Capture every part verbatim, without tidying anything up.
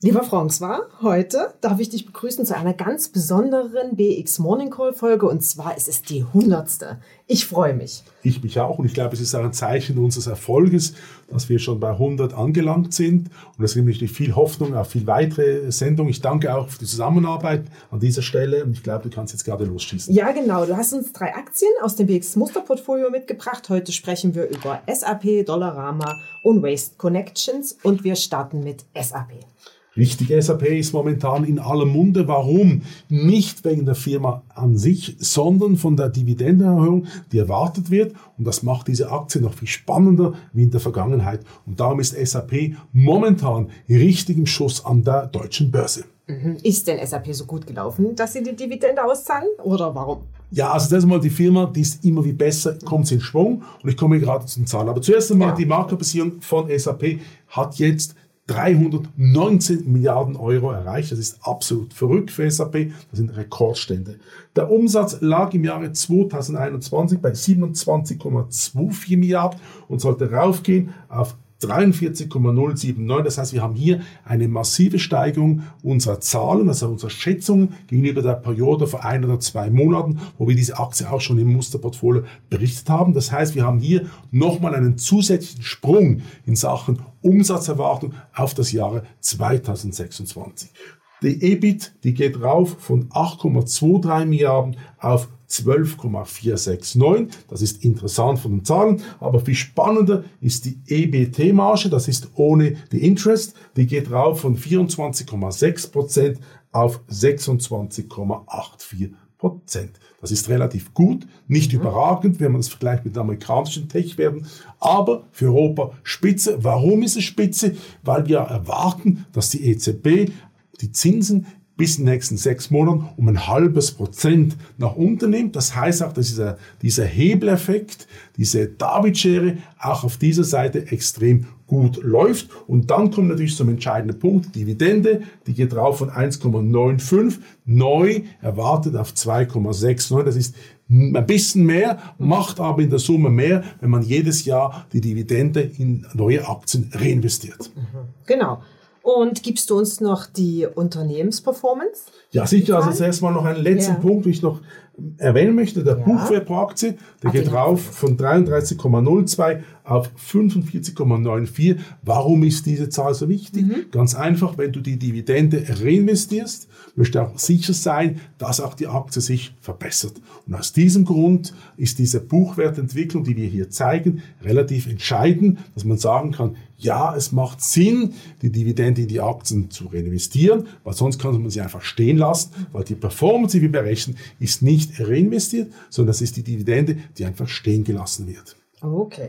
Lieber François, heute darf ich dich begrüßen zu einer ganz besonderen B X Morning Call Folge, und zwar ist es die hundertste. Ich freue mich. Ich mich auch, und ich glaube, es ist auch ein Zeichen unseres Erfolges, dass wir schon bei hundert angelangt sind, und es gibt natürlich viel Hoffnung auf viel weitere Sendungen. Ich danke auch für die Zusammenarbeit an dieser Stelle, und ich glaube, du kannst jetzt gerade losschießen. Ja, genau. Du hast uns drei Aktien aus dem B X Musterportfolio mitgebracht. Heute sprechen wir über S A P, Dollarama und Waste Connections, und wir starten mit S A P. Richtig, S A P ist momentan in aller Munde. Warum? Nicht wegen der Firma an sich, sondern von der Dividendenerhöhung, die erwartet wird. Und das macht diese Aktie noch viel spannender wie in der Vergangenheit. Und darum ist S A P momentan richtig im Schuss an der deutschen Börse. Mhm. Ist denn S A P so gut gelaufen, dass sie die Dividende auszahlen? Oder warum? Ja, also das ist mal die Firma, die ist immer wie besser, kommt in Schwung. Und ich komme gerade zu den Zahlen. Aber zuerst einmal, ja. Die Marktkapitalisierung von S A P hat jetzt dreihundertneunzehn Milliarden Euro erreicht. Das ist absolut verrückt für S A P. Das sind Rekordstände. Der Umsatz lag im Jahre zweitausendeinundzwanzig bei siebenundzwanzig Komma vierundzwanzig Milliarden und sollte raufgehen auf dreiundvierzig Komma null sieben neun. Das heißt, wir haben hier eine massive Steigerung unserer Zahlen, also unserer Schätzungen gegenüber der Periode vor ein oder zwei Monaten, wo wir diese Aktie auch schon im Musterportfolio berichtet haben. Das heißt, wir haben hier nochmal einen zusätzlichen Sprung in Sachen Umsatzerwartung auf das Jahr zweitausendsechsundzwanzig. Die E B I T, die geht rauf von acht Komma dreiundzwanzig Milliarden auf zwölf Komma vierhundertneunundsechzig. Das ist interessant von den Zahlen, aber viel spannender ist die E B T-Marge, das ist ohne die Interest, die geht rauf von vierundzwanzig Komma sechs Prozent auf sechsundzwanzig Komma vierundachtzig Prozent. Das ist relativ gut, nicht mhm. überragend, wenn man das vergleicht mit den amerikanischen Tech-Werten, aber für Europa spitze. Warum ist es spitze? Weil wir erwarten, dass die E Z B die Zinsen bis in den nächsten sechs Monaten um ein halbes Prozent nach unten nimmt. Das heißt auch, dass dieser, dieser Hebeleffekt, diese David-Schere auch auf dieser Seite extrem gut läuft. Und dann kommt natürlich zum entscheidenden Punkt, die Dividende, die geht rauf von eins Komma fünfundneunzig, neu erwartet auf zwei Komma neunundsechzig. Das ist ein bisschen mehr, macht aber in der Summe mehr, wenn man jedes Jahr die Dividende in neue Aktien reinvestiert. Genau. Und gibst du uns noch die Unternehmensperformance? Ja, sicher. Also zuerst mal noch einen letzten ja. Punkt, den ich noch erwähnen möchte. Der ja. Buchwert pro Aktie, der Ach, geht rauf von dreiunddreißig Komma null zwei auf fünfundvierzig Komma vierundneunzig. Warum ist diese Zahl so wichtig? Mhm. Ganz einfach, wenn du die Dividende reinvestierst, möchte auch sicher sein, dass auch die Aktie sich verbessert. Und aus diesem Grund ist diese Buchwertentwicklung, die wir hier zeigen, relativ entscheidend, dass man sagen kann, ja, es macht Sinn, die Dividende in die Aktien zu reinvestieren, weil sonst kann man sie einfach stehen lassen, weil die Performance, die wir berechnen, ist nicht reinvestiert, sondern das ist die Dividende, die einfach stehen gelassen wird. Okay.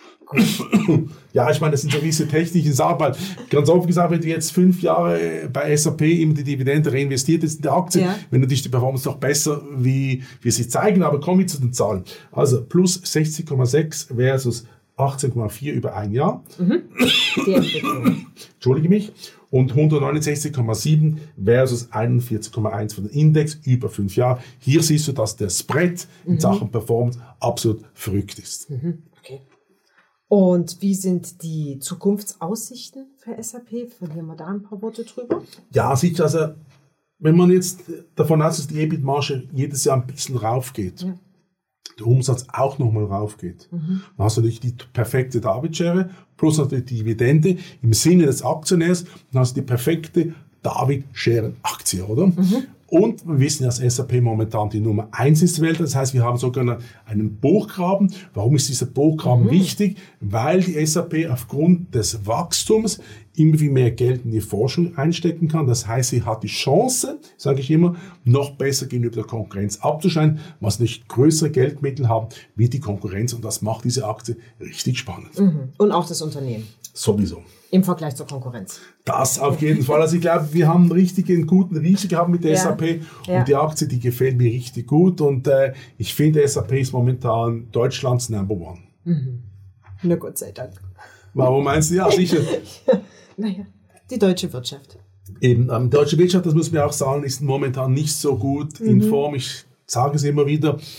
Ja, ich meine, das sind so gewisse technische Sachen, weil ganz oft gesagt, wenn du jetzt fünf Jahre bei S A P immer die Dividende reinvestiert ist in der Aktie, ja. wenn natürlich die Performance noch besser, wie wir sie zeigen, aber kommen wir zu den Zahlen. Also plus sechzig Komma sechs versus achtzehn Komma vier über ein Jahr. Mhm. Die Entwicklung. Entschuldige mich. Und hundertneunundsechzig Komma sieben versus einundvierzig Komma eins von dem Index über fünf Jahre. Hier siehst du, dass der Spread in mhm. Sachen Performance absolut verrückt ist. Mhm. Okay. Und wie sind die Zukunftsaussichten für S A P? Verlieren wir da ein paar Worte drüber? Ja, sicher. Also, wenn man jetzt davon ausgeht, dass die E B I T-Marge jedes Jahr ein bisschen raufgeht, ja. der Umsatz auch nochmal raufgeht, mhm. dann hast du natürlich die perfekte David-Schere plus natürlich die Dividende im Sinne des Aktionärs, dann hast du die perfekte David-Scheren-Aktie, oder? Mhm. Und wir wissen, dass S A P momentan die Nummer eins ist weltweit. Das heißt, wir haben sogar einen Burggraben. Warum ist dieser Burggraben mhm. wichtig? Weil die S A P aufgrund des Wachstums immer viel mehr Geld in die Forschung einstecken kann. Das heißt, sie hat die Chance, sage ich immer, noch besser gegenüber der Konkurrenz abzuscheiden, was nicht größere Geldmittel haben wie die Konkurrenz. Und das macht diese Aktie richtig spannend. Mhm. Und auch das Unternehmen. Sowieso. Im Vergleich zur Konkurrenz. Das auf jeden Fall. Also ich glaube, wir haben einen richtigen guten Riecher gehabt mit der ja. S A P und ja. die Aktie, die gefällt mir richtig gut und äh, ich finde, S A P ist momentan Deutschlands Number One. Mhm. Na Gott sei Dank. Warum meinst du? Ja, sicher. ja, naja, die deutsche Wirtschaft. Eben, ähm, die deutsche Wirtschaft, das muss man auch sagen, ist momentan nicht so gut mhm. in Form. Ich sage es immer wieder.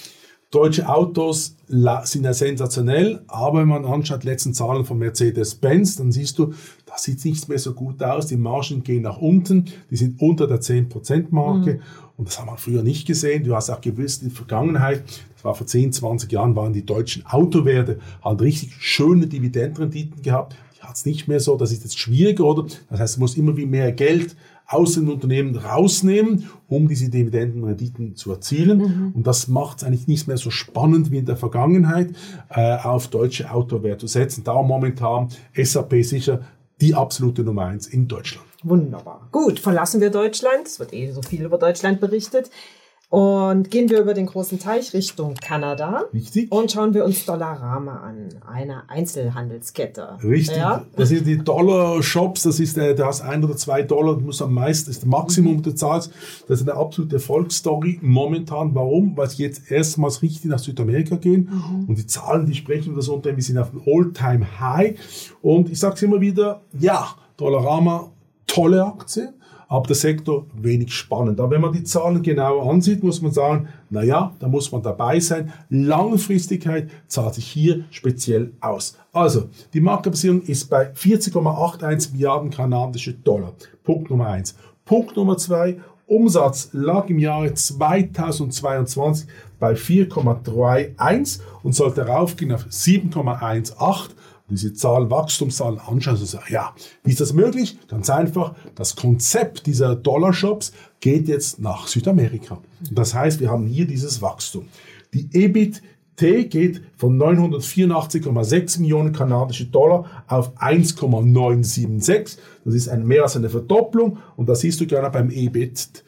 Deutsche Autos sind ja sensationell, aber wenn man anschaut die letzten Zahlen von Mercedes-Benz, dann siehst du, da sieht nichts mehr so gut aus. Die Margen gehen nach unten, die sind unter der zehn Prozent Marke. Mhm. Und das haben wir früher nicht gesehen. Du hast auch gewusst, in der Vergangenheit, das war vor zehn, zwanzig Jahren, waren die deutschen Autowerte, haben richtig schöne Dividendenrenditen gehabt. Die hat es nicht mehr so, das ist jetzt schwieriger, oder? Das heißt, du musst immer wie mehr Geld aus den Unternehmen rausnehmen, um diese Dividendenrenditen zu erzielen. Mhm. Und das macht es eigentlich nicht mehr so spannend wie in der Vergangenheit, äh, auf deutsche Autowerte zu setzen. Darum momentan S A P sicher die absolute Nummer eins in Deutschland. Wunderbar. Gut, verlassen wir Deutschland. Es wird eh so viel über Deutschland berichtet. Und gehen wir über den großen Teich Richtung Kanada. Richtig. Und schauen wir uns Dollarama an, eine Einzelhandelskette. Richtig. Ja? Das sind die Dollar-Shops, das ist der, du hast ein oder zwei Dollar, du musst am meisten, das ist das Maximum, mhm. du zahlst. Das ist eine absolute Erfolgsstory momentan. Warum? Weil sie jetzt erstmals richtig nach Südamerika gehen. Mhm. Und die Zahlen, die sprechen das Unternehmen, wir sind auf einem All-Time-High. Und ich sage es immer wieder, ja, Dollarama, tolle Aktie. Aber der Sektor wenig spannend. Aber wenn man die Zahlen genauer ansieht, muss man sagen, naja, da muss man dabei sein. Langfristigkeit zahlt sich hier speziell aus. Also, die Marktkapitalisierung ist bei vierzig Komma einundachtzig Milliarden kanadische Dollar. Punkt Nummer eins. Punkt Nummer zwei, Umsatz lag im Jahre zweitausendzweiundzwanzig bei vier Komma einunddreißig und sollte raufgehen auf sieben Komma achtzehn. Diese Zahlen, Wachstumszahlen anschauen und sagen, ja, wie ist das möglich? Ganz einfach, das Konzept dieser Dollarshops geht jetzt nach Südamerika. Und das heißt, wir haben hier dieses Wachstum. Die E B I T geht von neunhundertvierundachtzig Komma sechs Millionen kanadische Dollar auf eins Komma neunhundersechsundsiebzig. Das ist ein, mehr als eine Verdopplung. Und das siehst du gerne beim E B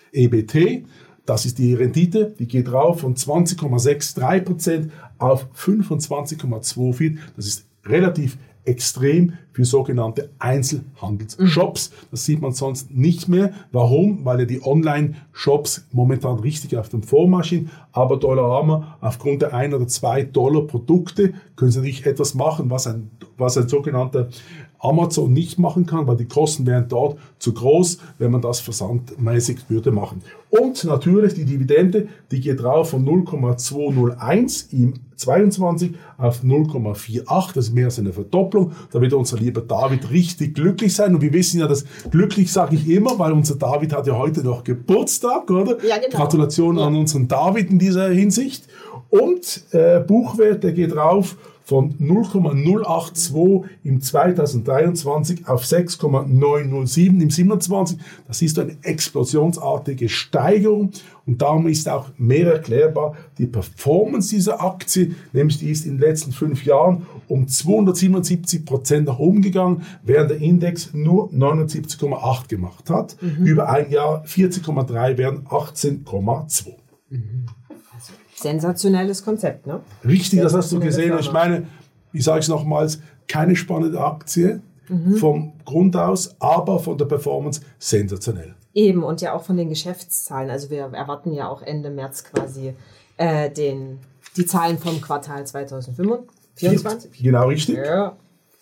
T. Das ist die Rendite, die geht rauf von zwanzig Komma dreiundsechzig Prozent auf fünfundzwanzig Komma vierundzwanzig. Das ist relativ extrem für sogenannte Einzelhandelsshops. Mhm. Das sieht man sonst nicht mehr. Warum? Weil ja die Online-Shops momentan richtig auf dem Vormarsch, aber Dollarama aufgrund der ein oder zwei Dollar Produkte können sie natürlich etwas machen, was ein, was ein sogenannter Amazon nicht machen kann, weil die Kosten wären dort zu groß, wenn man das versandmäßig würde machen. Und natürlich die Dividende, die geht rauf von null Komma zweihunderteins im zweiundzwanzig auf null Komma achtundvierzig, das ist mehr als eine Verdopplung. Da wird unser lieber David richtig glücklich sein. Und wir wissen ja, dass glücklich sage ich immer, weil unser David hat ja heute noch Geburtstag, oder? Ja, genau. Gratulation ja. an unseren David in dieser Hinsicht. Und äh, Buchwert, der geht rauf von null Komma null zweiundachtzig im zweitausenddreiundzwanzig auf sechs Komma neunhundertsieben im siebenundzwanzig. Das ist eine explosionsartige Steigerung und darum ist auch mehr erklärbar die Performance dieser Aktie, nämlich die ist in den letzten fünf Jahren um zweihundertsiebenundsiebzig Prozent nach oben gegangen, während der Index nur neunundsiebzig Komma acht gemacht hat. Mhm. Über ein Jahr vierzig Komma drei werden achtzehn Komma zwei. Mhm. Sensationelles Konzept, ne? Richtig, das hast du gesehen. Ich meine, ich sage es nochmals, keine spannende Aktie mhm. vom Grund aus, aber von der Performance sensationell. Eben, und ja auch von den Geschäftszahlen. Also wir erwarten ja auch Ende März quasi äh, den, die Zahlen vom Quartal zweitausendvierundzwanzig. Genau, richtig. Ja.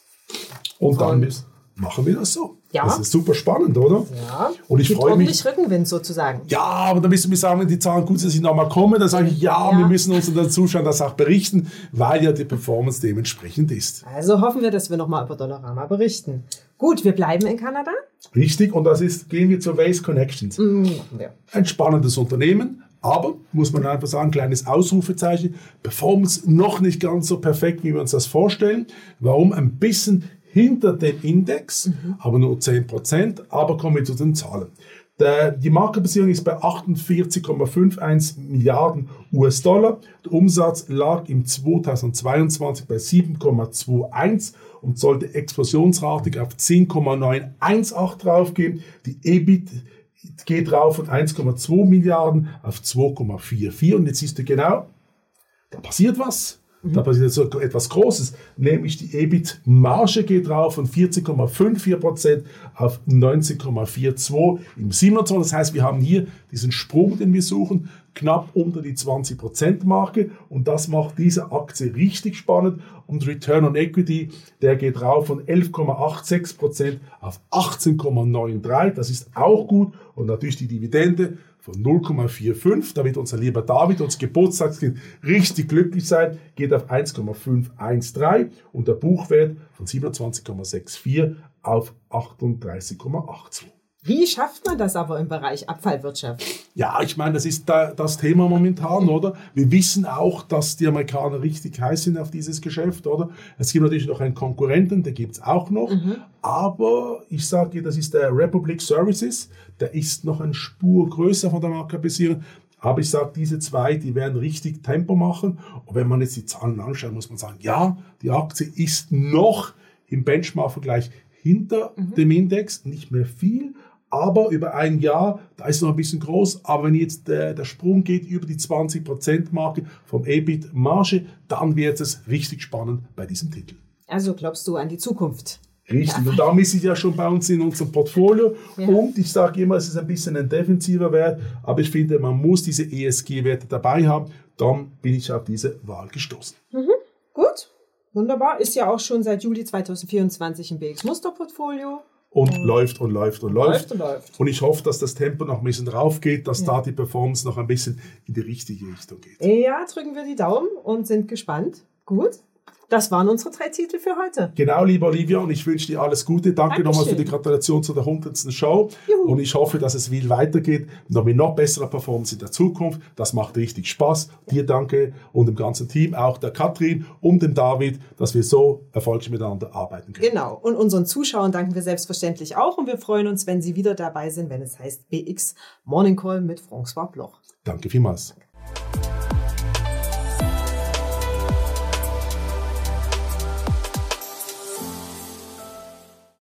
Und dann und machen wir das so. Ja. Das ist super spannend, oder? Ja. Und ich freue mich. Ordentlich Rückenwind sozusagen. Ja, aber da müssen wir sagen, wenn die Zahlen gut sind, dass ich nochmal komme, dann sage ich, ja, ja, wir müssen unseren Zuschauern das auch berichten, weil ja die Performance dementsprechend ist. Also hoffen wir, dass wir nochmal über Dollarama berichten. Gut, wir bleiben in Kanada. Richtig, und das ist, gehen wir zu Waste Connections. Mhm. Ja. Ein spannendes Unternehmen, aber, muss man einfach sagen, kleines Ausrufezeichen, Performance noch nicht ganz so perfekt, wie wir uns das vorstellen. Warum? Ein bisschen hinter dem Index, mhm. aber nur zehn Prozent. Aber kommen wir zu den Zahlen. Der, die Marktkapitalisierung ist bei achtundvierzig Komma einundfünfzig Milliarden U S-Dollar. Der Umsatz lag im zweitausendzweiundzwanzig bei sieben Komma einundzwanzig und sollte explosionsartig auf zehn Komma neunhundertachtzehn draufgehen. Die E B I T geht rauf von eins Komma zwei Milliarden auf zwei Komma vierundvierzig. Und jetzt siehst du genau, da passiert was. Da passiert so etwas Großes, nämlich die E B I T-Marge geht rauf von vierzig Komma vierundfünfzig Prozent auf neunzehn Komma zweiundvierzig im siebenundzwanzig. Das heißt, wir haben hier diesen Sprung, den wir suchen, knapp unter die zwanzig Prozent Marke und das macht diese Aktie richtig spannend. Und Return on Equity, der geht rauf von elf Komma sechsundachtzig Prozent auf achtzehn Komma dreiundneunzig. Das ist auch gut und natürlich die Dividende von null Komma fünfundvierzig, damit unser lieber David, unser Geburtstagskind, richtig glücklich sein, geht auf eins Komma fünf eins drei und der Buchwert von siebenundzwanzig Komma vierundsechzig auf achtunddreißig Komma zweiundachtzig. Wie schafft man das aber im Bereich Abfallwirtschaft? Ja, ich meine, das ist da, das Thema momentan, oder? Wir wissen auch, dass die Amerikaner richtig heiß sind auf dieses Geschäft, oder? Es gibt natürlich noch einen Konkurrenten, der gibt es auch noch. Mhm. Aber ich sage, das ist der Republic Services, der ist noch eine Spur größer von der Marktkapitalisierung. Aber ich sage, diese zwei, die werden richtig Tempo machen. Und wenn man jetzt die Zahlen anschaut, muss man sagen, ja, die Aktie ist noch im Benchmark-Vergleich hinter mhm. dem Index, nicht mehr viel. Aber über ein Jahr, da ist es noch ein bisschen groß, aber wenn jetzt der, der Sprung geht über die zwanzig Prozent Marke vom E B I T-Marge, dann wird es richtig spannend bei diesem Titel. Also glaubst du an die Zukunft? Richtig, ja. Und darum ist es ja schon bei uns in unserem Portfolio. Ja. Und ich sage immer, es ist ein bisschen ein defensiver Wert, aber ich finde, man muss diese E S G-Werte dabei haben. Dann bin ich auf diese Wahl gestoßen. Mhm. Gut, wunderbar. Ist ja auch schon seit Juli zweitausendvierundzwanzig im B X Musterportfolio. Und mhm. läuft und läuft und läuft. läuft und läuft. Und ich hoffe, dass das Tempo noch ein bisschen rauf geht, dass ja. da die Performance noch ein bisschen in die richtige Richtung geht. Ja, drücken wir die Daumen und sind gespannt. Gut. Das waren unsere drei Titel für heute. Genau, liebe Olivia, und ich wünsche dir alles Gute. Danke Dankeschön. Nochmal für die Gratulation zu der hundertsten Show. Juhu. Und ich hoffe, dass es viel weitergeht, noch mit noch besserer Performance in der Zukunft. Das macht richtig Spaß. Ja. Dir danke und dem ganzen Team, auch der Katrin und dem David, dass wir so erfolgreich miteinander arbeiten können. Genau, und unseren Zuschauern danken wir selbstverständlich auch. Und wir freuen uns, wenn Sie wieder dabei sind, wenn es heißt B X Morning Call mit François Bloch. Danke vielmals.